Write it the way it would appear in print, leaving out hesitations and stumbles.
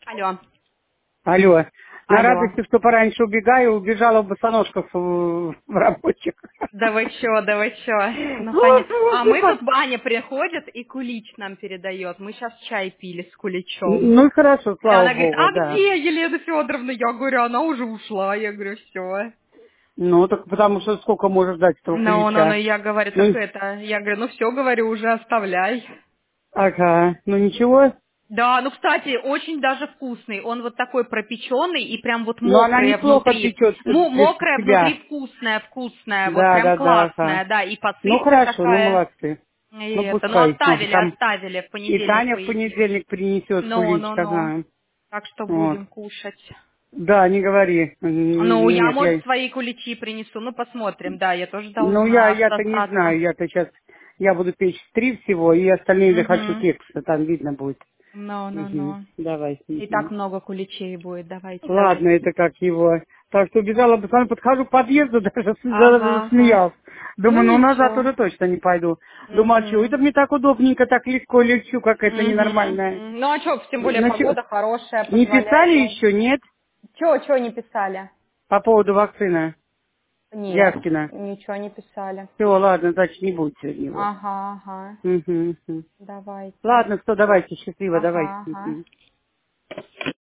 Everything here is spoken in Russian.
Алло, Алло. На алло. радости, что пораньше убегаю, убежала в босоножках в рабочих. Да вы чё? Ну, конечно. А мы Вот. тут, Аня приходит и кулич нам передает. Мы сейчас чай пили с куличом. Ну и хорошо, И слава она говорит, богу, а да. где Елена Федоровна? Я говорю, она уже ушла. Я говорю, все. Ну, так потому что сколько можно ждать этого Ну, ключа? я говорю, так Ну, это, я говорю, ну все, говорю, уже оставляй. ага, ну ничего. Да, ну, кстати, очень даже вкусный. Он вот такой пропеченный и прям вот Но она мокрая неплохо внутри. печет для Мокрая внутри, себя. вкусная, вот Да, прям да, да, ага. классная, да, и Ну посыпка хорошо, ну такая. молодцы. И Ну это, ну пускай, может там оставили, в и понедельник Таня в поедим. понедельник принесет кулич, Ну. ага. Так что Вот. будем кушать. Да, не говори. Ну, я, Нет, может, я свои куличи принесу, ну, посмотрим, да, я тоже Ну, должна я-то не отозваться. знаю, я-то сейчас, я буду печь 3 всего, и остальные я хочу Угу. кекса, там видно будет. Угу. Ну. Давай. И так Мгм. много куличей будет, Ладно, давайте. это как его. Так что убежала, буквально подхожу к подъезду, даже Ага. засмеялся. Ну, Думаю, ну назад ничего. уже точно не пойду. Думаю, а что, Угу. это мне так удобненько, так легко лечу, как это ненормальное. Угу. Ну, а что, тем более Ну, чё, погода хорошая, не писали позволяет. еще, нет? Чего не писали? По поводу вакцины Нет, Яшкина. ничего не писали. Все, ладно, значит, не будет сегодня его. Ага. Угу. Давайте. Ладно, что, давайте, счастливо, давай. Ага. Мгм.